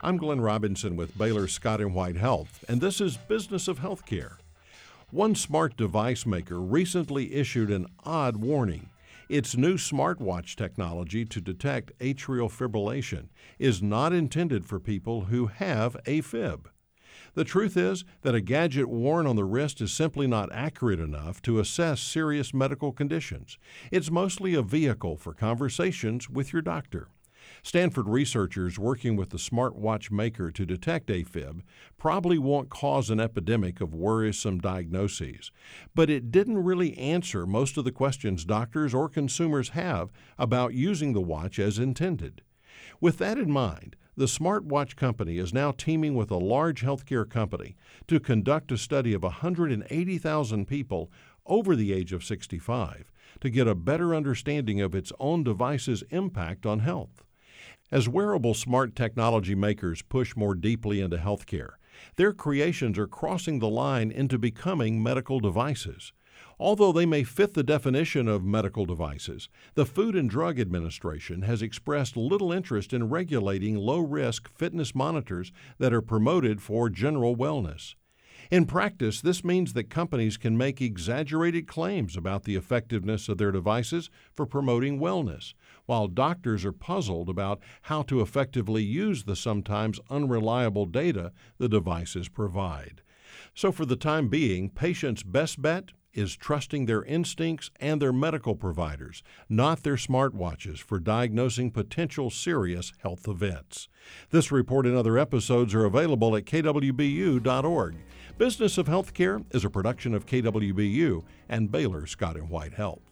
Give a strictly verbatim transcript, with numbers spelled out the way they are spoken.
I'm Glenn Robinson with Baylor Scott and White Health, and this is Business of Healthcare. One smart device maker recently issued an odd warning. Its new smartwatch technology to detect atrial fibrillation is not intended for people who have AFib. The truth is that a gadget worn on the wrist is simply not accurate enough to assess serious medical conditions. It's mostly a vehicle for conversations with your doctor. Stanford researchers working with the smartwatch maker to detect AFib probably won't cause an epidemic of worrisome diagnoses, but it didn't really answer most of the questions doctors or consumers have about using the watch as intended. With that in mind, the smartwatch company is now teaming with a large healthcare company to conduct a study of one hundred eighty thousand people over the age of sixty-five to get a better understanding of its own device's impact on health. As wearable smart technology makers push more deeply into healthcare, their creations are crossing the line into becoming medical devices. Although they may fit the definition of medical devices, the Food and Drug Administration has expressed little interest in regulating low-risk fitness monitors that are promoted for general wellness. In practice, this means that companies can make exaggerated claims about the effectiveness of their devices for promoting wellness, while doctors are puzzled about how to effectively use the sometimes unreliable data the devices provide. So for the time being, patients' best bet is trusting their instincts and their medical providers, not their smartwatches, for diagnosing potential serious health events. This report and other episodes are available at K W B U dot org. Business of Healthcare is a production of K W B U and Baylor Scott and White Health.